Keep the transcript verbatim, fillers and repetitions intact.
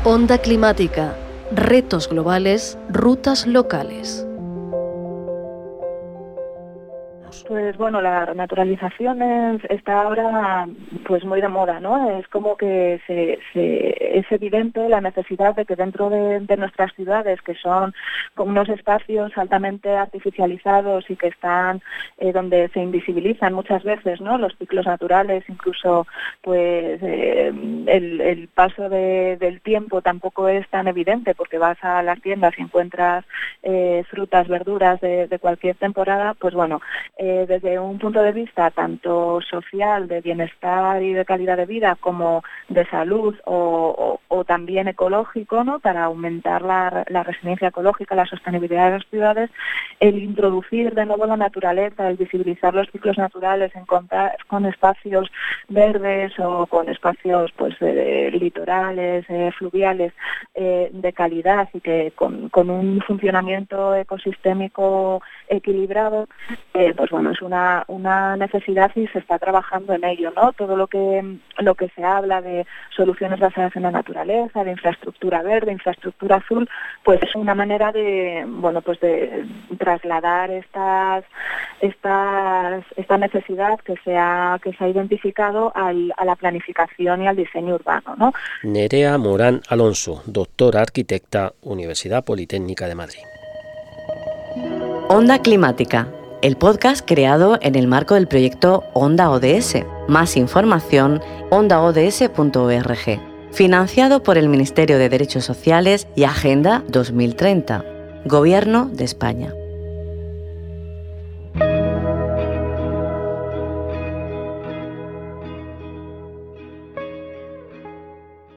Onda climática, retos globales, rutas locales. Pues bueno, la renaturalización es, está ahora pues muy de moda, ¿no? Es como que se, se, es evidente la necesidad de que dentro de, de nuestras ciudades, que son como unos espacios altamente artificializados y que están eh, donde se invisibilizan muchas veces, ¿no? Los ciclos naturales, incluso pues eh, el, el paso de, del tiempo tampoco es tan evidente, porque vas a las tiendas y encuentras eh, frutas, verduras de, de cualquier temporada. Pues bueno, eh, desde un punto de vista tanto social, de bienestar y de calidad de vida, como de salud o, o, o también ecológico, ¿no? Para aumentar la, la resiliencia ecológica, la sostenibilidad de las ciudades, el introducir de nuevo la naturaleza, el visibilizar los ciclos naturales, encontrar con espacios verdes o con espacios pues eh, litorales, eh, fluviales, eh, de calidad y que con, con un funcionamiento ecosistémico equilibrado, eh, pues bueno, es una, una necesidad y se está trabajando en ello, ¿no? Todo lo que lo que se habla de soluciones basadas en la naturaleza, de infraestructura verde, infraestructura azul, pues es una manera de, bueno, pues de trasladar estas estas esta necesidad que se ha que se ha identificado al, a la planificación y al diseño urbano, ¿no? Nerea Morán Alonso, doctora arquitecta, Universidad Politécnica de Madrid. Onda Climática, el podcast creado en el marco del proyecto Onda O D S. Más información, onda o d s punto org. Financiado por el Ministerio de Derechos Sociales y Agenda dos mil treinta. Gobierno de España.